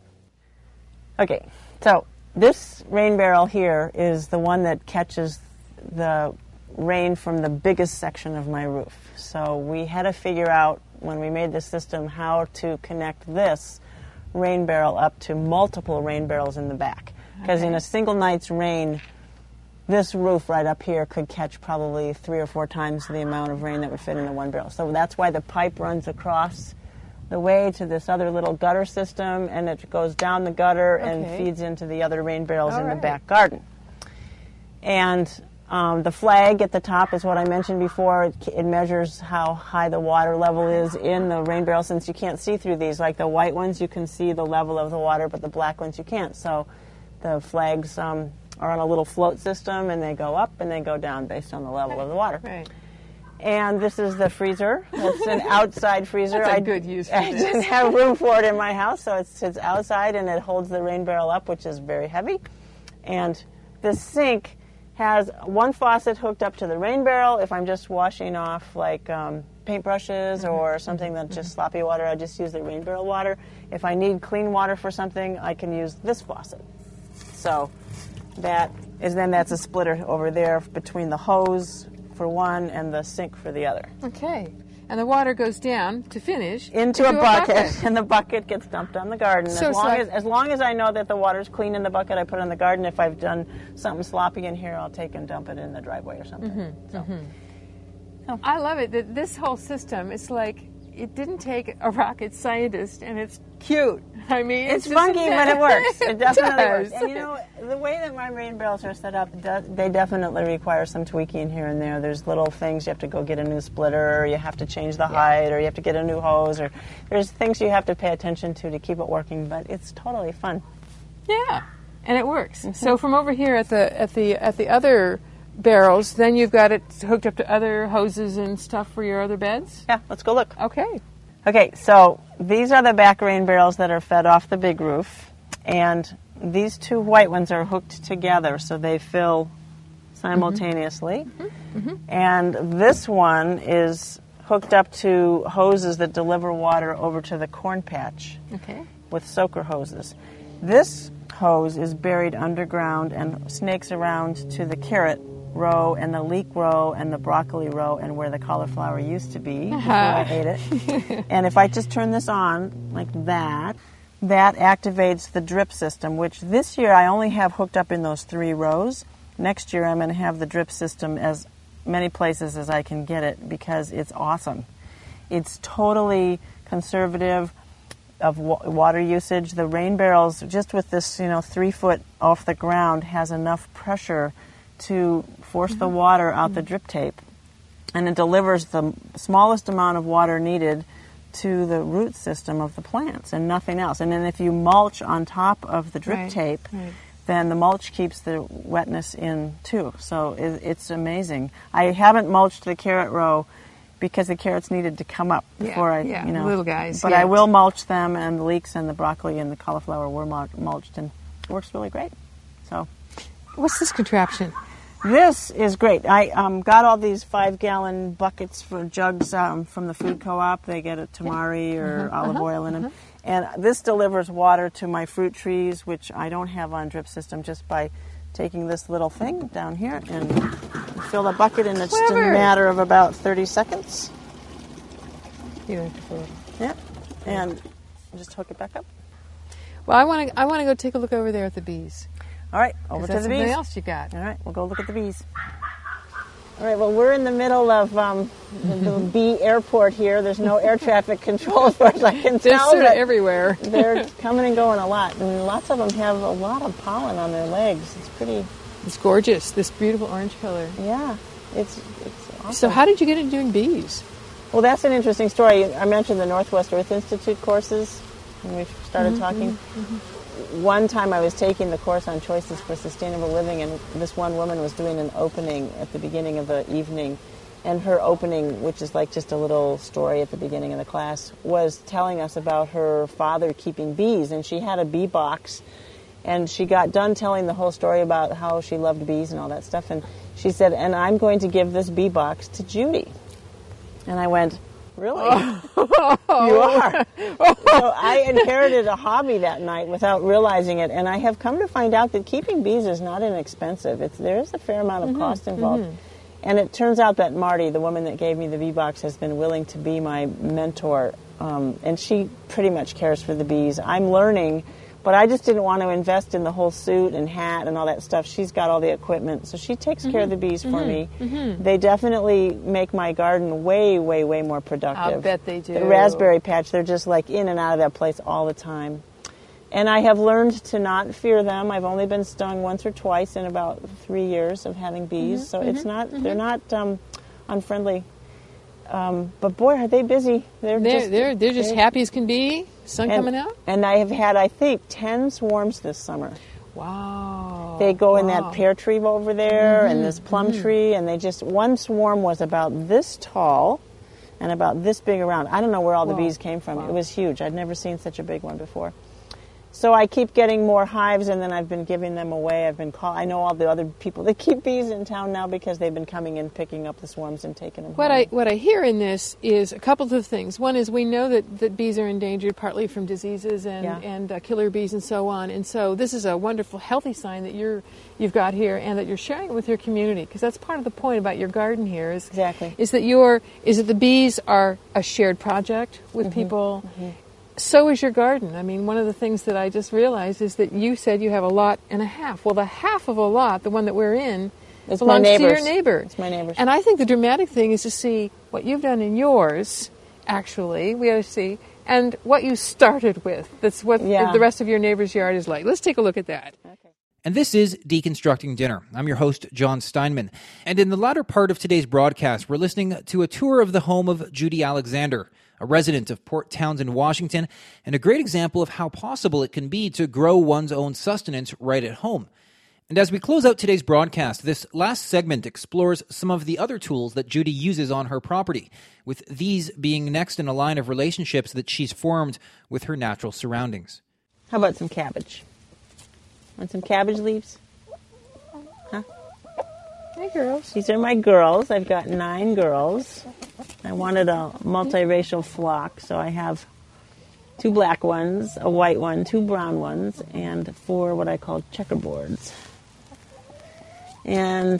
Okay, so this rain barrel here is the one that catches the rain from the biggest section of my roof. So we had to figure out, when we made this system, how to connect this rain barrel up to multiple rain barrels in the back. Because Okay. in a single night's rain, this roof right up here could catch probably three or four times the amount of rain that would fit in the one barrel. So that's why the pipe runs across the way to this other little gutter system, and it goes down the gutter Okay. and feeds into the other rain barrels All in right. the back garden. And um, the flag at the top is what I mentioned before. It, it measures how high the water level is in the rain barrel, since you can't see through these. Like the white ones, you can see the level of the water, but the black ones you can't. So the flags um, are on a little float system, and they go up and they go down based on the level of the water. Right. And this is the freezer. It's an outside freezer. That's a I- good use for I this. didn't have room for it in my house, so it sits outside and it holds the rain barrel up, which is very heavy. And this sink has one faucet hooked up to the rain barrel. If I'm just washing off like um, paintbrushes or something that's just sloppy water, I just use the rain barrel water. If I need clean water for something, I can use this faucet. So that is then that's a splitter over there between the hose for one and the sink for the other. Okay. And the water goes down to finish Into, a, bucket, and the bucket gets dumped on the garden. So as it's long like- as as long as I know that the water's clean in the bucket, I put it in the garden. If I've done something sloppy in here, I'll take and dump it in the driveway or something. So. I love it. That this whole system, it's like it didn't take a rocket scientist, and it's cute. I mean, It's just- funky, but it works. It definitely does. works. And you know, the way that my rain barrels are set up, do- they definitely require some tweaking here and there. There's little things you have to go get a new splitter, or you have to change the height, or you have to get a new hose, or there's things you have to pay attention to to keep it working. But it's totally fun. Yeah, and it works. Mm-hmm. So from over here at the at the at the other barrels, then you've got it hooked up to other hoses and stuff for your other beds. Yeah, let's go look. Okay. Okay, so these are the back rain barrels that are fed off the big roof, and these two white ones are hooked together so they fill simultaneously. Mm-hmm. And this one is hooked up to hoses that deliver water over to the corn patch Okay. with soaker hoses. This hose is buried underground and snakes around to the carrot row and the leek row and the broccoli row and where the cauliflower used to be before I ate it. And if I just turn this on like that, that activates the drip system, which this year I only have hooked up in those three rows. Next year I'm going to have the drip system as many places as I can get it because it's awesome. It's totally conservative of wa- water usage. The rain barrels, just with this, you know, three foot off the ground, has enough pressure to force the water out the drip tape, and it delivers the smallest amount of water needed to the root system of the plants and nothing else. And then if you mulch on top of the drip Right, tape, right. then the mulch keeps the wetness in too. So it, it's amazing. I haven't mulched the carrot row because the carrots needed to come up Yeah, before I, yeah, you know, little guys, But yeah. I will mulch them, and the leeks and the broccoli and the cauliflower were mul- mulched, and it works really great. So. What's this contraption? This is great. I um, got all these five-gallon buckets for jugs um, from the food co-op. They get a tamari or olive oil in them. And this delivers water to my fruit trees, which I don't have on drip system, just by taking this little thing down here and fill the bucket in just Clever. a matter of about thirty seconds. You don't have to fill it. Yep. And just hook it back up. Well, I want to. I want to go take a look over there at the bees. All right, 'Cause over to that's the something bees. else you got. All right, we'll go look at the bees. All right, well, we're in the middle of um, the, the bee airport here. There's no air traffic control as far as I can They're tell. sort of but everywhere. They're coming and going a lot. And lots of them have a lot of pollen on their legs. It's pretty, It's gorgeous. This beautiful orange color. yeah, it's, it's awesome. So, how did you get into doing bees? Well, that's an interesting story. I mentioned the Northwest Earth Institute courses when we started talking. One time I was taking the course on choices for sustainable living, and this one woman was doing an opening at the beginning of the evening. And her opening, which is like just a little story at the beginning of the class, was telling us about her father keeping bees. And she had a bee box. And she got done telling the whole story about how she loved bees and all that stuff. And she said, and I'm going to give this bee box to Judy. And I went, really? You are. So I inherited a hobby that night without realizing it. And I have come to find out that keeping bees is not inexpensive. It's, there is a fair amount of cost involved. And it turns out that Marty, the woman that gave me the bee box, has been willing to be my mentor. Um, and she pretty much cares for the bees. I'm learning But I just didn't want to invest in the whole suit and hat and all that stuff. She's got all the equipment, so she takes mm-hmm. care of the bees mm-hmm. for me. Mm-hmm. They definitely make my garden way, way, way more productive. I bet they do. The raspberry patch, they're just like in and out of that place all the time. And I have learned to not fear them. I've only been stung once or twice in about three years of having bees, mm-hmm. so mm-hmm. it's not, mm-hmm. they're not um, unfriendly. Um, but boy, are they busy. They're, they're just, they're, they're just they're, happy as can be. Sun and, coming out. And I have had, I think, ten swarms this summer. Wow. They go wow. in that pear tree over there mm-hmm. and this plum mm-hmm. tree, and they just, one swarm was about this tall and about this big around. I don't know where all the wow. bees came from. Wow. It was huge. I'd never seen such a big one before. So I keep getting more hives, and then I've been giving them away. I've been call- I know all the other people that keep bees in town now because they've been coming in, picking up the swarms and taking them What home. I what I hear in this is a couple of things. One is we know that, that bees are endangered partly from diseases and Yeah. and uh, killer bees and so on. And so this is a wonderful, healthy sign that you're you've got here, and that you're sharing it with your community, because that's part of the point about your garden here. Is exactly is that your is that the bees are a shared project with mm-hmm. people. Mm-hmm. So is your garden. I mean, one of the things that I just realized is that you said you have a lot and a half. Well, the half of a lot, the one that we're in, it's belongs my to your neighbors. neighbor. It's my neighbors. And I think the dramatic thing is to see what you've done in yours, actually, we ought to see, and what you started with. That's what yeah. the rest of your neighbor's yard is like. Let's take a look at that. Okay. And this is Deconstructing Dinner. I'm your host, John Steinman. And in the latter part of today's broadcast, we're listening to a tour of the home of Judy Alexander, a resident of Port Townsend, Washington, and a great example of how possible it can be to grow one's own sustenance right at home. And as we close out today's broadcast, this last segment explores some of the other tools that Judy uses on her property, with these being next in a line of relationships that she's formed with her natural surroundings. How about some cabbage? Want some cabbage leaves? Huh? Hey, girls. These are my girls. I've got nine girls. I wanted a multiracial flock, so I have two black ones, a white one, two brown ones, and four what I call checkerboards. And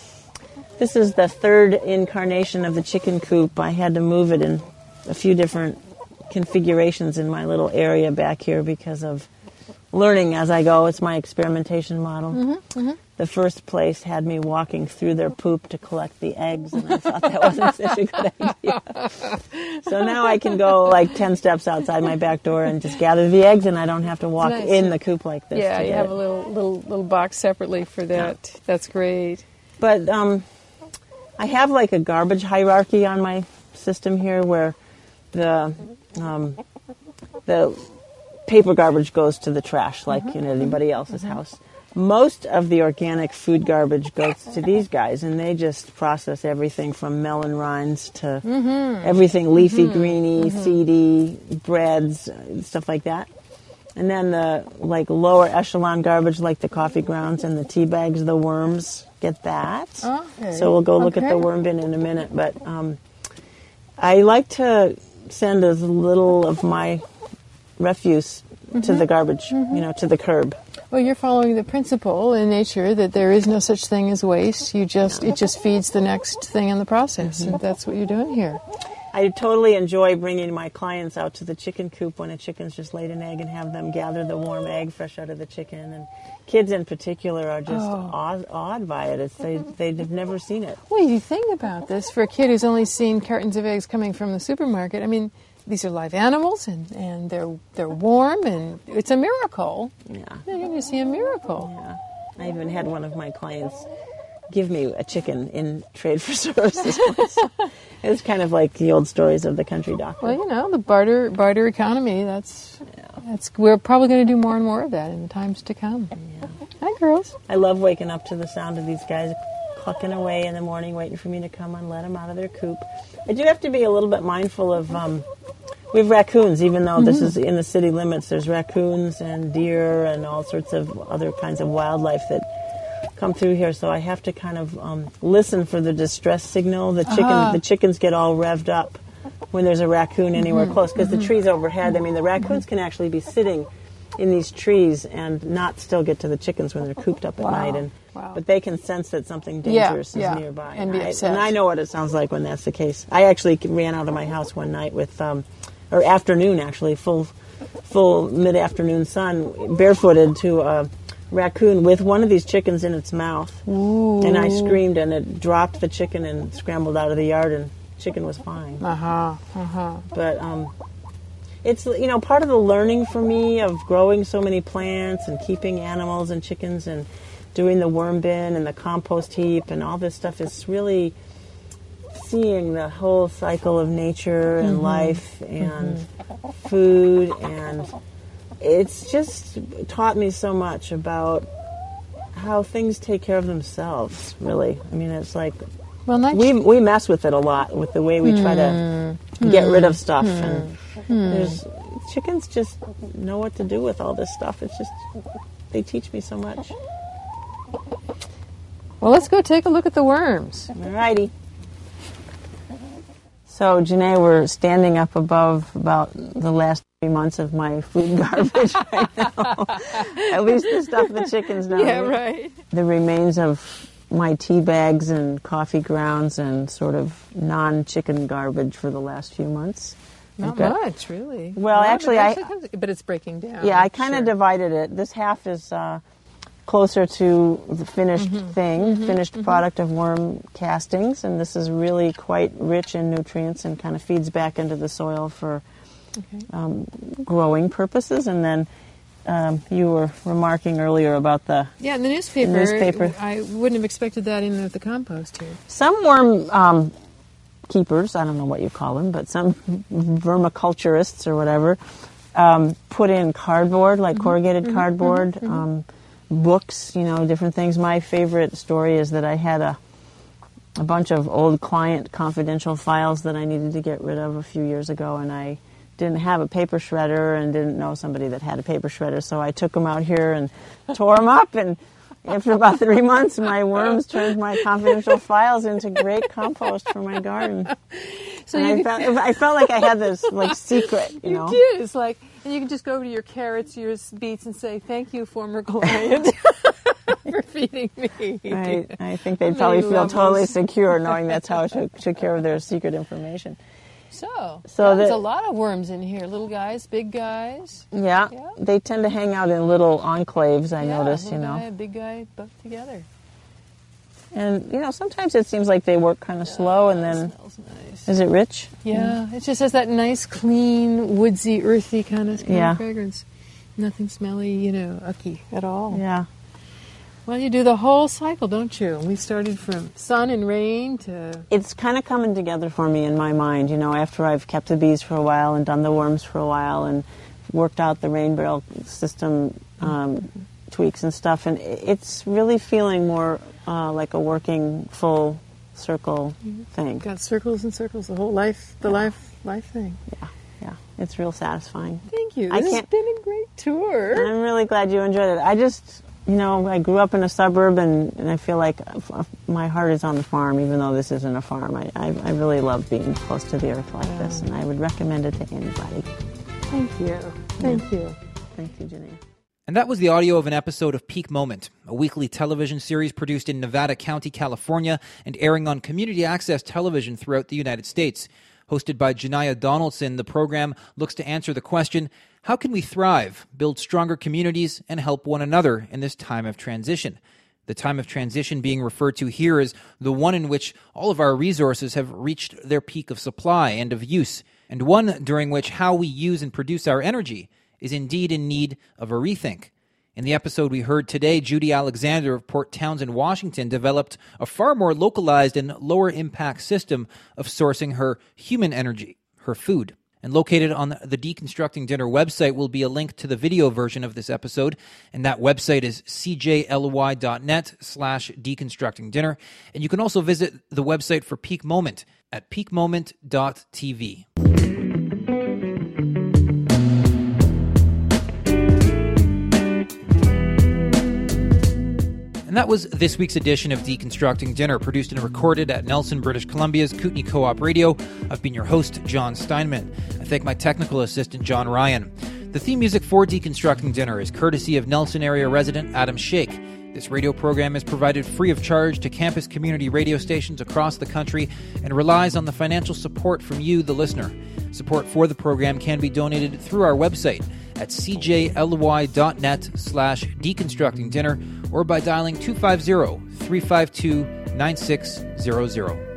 this is the third incarnation of the chicken coop. I had to move it in a few different configurations in my little area back here because of learning as I go. It's my experimentation model. Mm-hmm, mm-hmm. The first place had me walking through their poop to collect the eggs, and I thought that wasn't such a good idea. So now I can go like ten steps outside my back door and just gather the eggs, and I don't have to walk nice. in the coop like this. Yeah, to you get have it. a little little little box separately for that. Yeah. That's great. But um, I have like a garbage hierarchy on my system here, where the um, the paper garbage goes to the trash, like mm-hmm. in anybody else's mm-hmm. house. Most of the organic food garbage goes to these guys, and they just process everything from melon rinds to mm-hmm. everything leafy, mm-hmm. greeny, mm-hmm. seedy, breads, stuff like that. And then the like lower echelon garbage, like the coffee grounds and the tea bags, the worms, get that. Okay. So we'll go look okay. at the worm bin in a minute. But um, I like to send as little of my refuse mm-hmm. to the garbage, mm-hmm. you know, to the curb. Well, you're following the principle in nature that there is no such thing as waste. You just it just feeds the next thing in the process, mm-hmm. and that's what you're doing here. I totally enjoy bringing my clients out to the chicken coop when a chicken's just laid an egg and have them gather the warm egg fresh out of the chicken. And kids in particular are just oh. awed, awed by it. It's, they, they've never seen it. Well, you think about this, for a kid who's only seen cartons of eggs coming from the supermarket, I mean, these are live animals, and, and they're they're warm, and it's a miracle. Yeah. You're going to see a miracle. Yeah. I even had one of my clients give me a chicken in trade for services once. It was kind of like the old stories of the country doctor. Well, you know, the barter barter economy, that's, yeah. that's we're probably going to do more and more of that in the times to come. Yeah. Hi, girls. I love waking up to the sound of these guys clucking away in the morning, waiting for me to come and let them out of their coop. I do have to be a little bit mindful of... Um, we have raccoons, even though mm-hmm. this is in the city limits. There's raccoons and deer and all sorts of other kinds of wildlife that come through here. So I have to kind of um, listen for the distress signal. The chicken, uh-huh. the chickens get all revved up when there's a raccoon anywhere mm-hmm. close, because mm-hmm. the trees overhead. I mean, the raccoons can actually be sitting in these trees and not still get to the chickens when they're cooped up at wow. night. And wow. but they can sense that something dangerous yeah, is yeah. nearby. And be I, upset. and I know what it sounds like when that's the case. I actually ran out of my house one night with. Um, or afternoon actually, full full mid-afternoon sun, barefooted to a raccoon with one of these chickens in its mouth. Ooh. And I screamed, and it dropped the chicken and scrambled out of the yard, and chicken was fine. Uh-huh, uh-huh. But um, it's, you know, part of the learning for me of growing so many plants and keeping animals and chickens and doing the worm bin and the compost heap and all this stuff is really seeing the whole cycle of nature and mm-hmm. life and mm-hmm. food, and it's just taught me so much about how things take care of themselves, really. I mean, it's like well, nice. we we mess with it a lot with the way we try to mm. get rid of stuff. Mm. And mm. there's chickens just know what to do with all this stuff. It's just, they teach me so much. Well, let's go take a look at the worms. All righty. So, Janae, we're standing up above about the last three months of my food garbage right now. At least the stuff the chickens know. Yeah, right. The remains of my tea bags and coffee grounds and sort of non-chicken garbage for the last few months. Not got, much, really. Well, actually, I... Comes, but it's breaking down. Yeah, I kind of sure. divided it. This half is uh, closer to the finished mm-hmm. thing, mm-hmm. finished mm-hmm. product of worm castings, and this is really quite rich in nutrients and kind of feeds back into the soil for okay. um, growing purposes. And then um, you were remarking earlier about the yeah, in the newspaper. The newspaper. I wouldn't have expected that in the, the compost here. Some worm um, keepers, I don't know what you call them, but some vermiculturists or whatever, um, put in cardboard, like mm-hmm. corrugated mm-hmm. cardboard, mm-hmm. Um, books, you know, different things. My favorite story is that I had a a bunch of old client confidential files that I needed to get rid of a few years ago, and I didn't have a paper shredder and didn't know somebody that had a paper shredder, so I took them out here and tore them up, and after about three months, my worms turned my confidential files into great compost for my garden. So you I, could, felt, I felt like I had this like secret, you, you know. You did. It's like, and you can just go over to your carrots, your beets, and say, "Thank you, former client, for feeding me." Right. I think they'd probably feel levels. totally secure knowing that's how I took, took care of their secret information. So, so there's that, a lot of worms in here. Little guys, big guys. Yeah, yeah. They tend to hang out in little enclaves, I yeah, noticed, you know. Guy, big guy, both together. And, you know, sometimes it seems like they work kind of yeah, slow and then... It smells nice. Is it rich? Yeah, it just has that nice, clean, woodsy, earthy kind of, kind yeah. of fragrance. Nothing smelly, you know, ucky at all. Yeah. Well, you do the whole cycle, don't you? We started from sun and rain to... It's kind of coming together for me in my mind, you know, after I've kept the bees for a while and done the worms for a while and worked out the rain barrel system um, mm-hmm. tweaks and stuff. And it's really feeling more uh, like a working full circle mm-hmm. thing. Got circles and circles, the whole life, the yeah. life, life thing. Yeah, yeah. It's real satisfying. Thank you. I This can't, has been a great tour. I'm really glad you enjoyed it. I just... You know, I grew up in a suburb, and, and I feel like my heart is on the farm, even though this isn't a farm. I, I, I really love being close to the earth like oh. this, and I would recommend it to anybody. Thank you. Thank yeah. you. Thank you, Janine. And that was the audio of an episode of Peak Moment, a weekly television series produced in Nevada County, California, and airing on community access television throughout the United States. Hosted by Janiyah Donaldson, the program looks to answer the question, how can we thrive, build stronger communities, and help one another in this time of transition? The time of transition being referred to here is the one in which all of our resources have reached their peak of supply and of use, and one during which how we use and produce our energy is indeed in need of a rethink. In the episode we heard today, Judy Alexander of Port Townsend, Washington, developed a far more localized and lower impact system of sourcing her human energy, her food. And located on the Deconstructing Dinner website will be a link to the video version of this episode, and that website is cjly.net slash deconstructing dinner. And you can also visit the website for Peak Moment at peak moment dot t v. And that was this week's edition of Deconstructing Dinner, produced and recorded at Nelson, British Columbia's Kootenai Co-op Radio. I've been your host, John Steinman. I thank my technical assistant, John Ryan. The theme music for Deconstructing Dinner is courtesy of Nelson area resident Adam Shake. This radio program is provided free of charge to campus community radio stations across the country and relies on the financial support from you, the listener. Support for the program can be donated through our website at cjly.net slash deconstructing dinner or by dialing two five zero, three five two, nine six zero zero.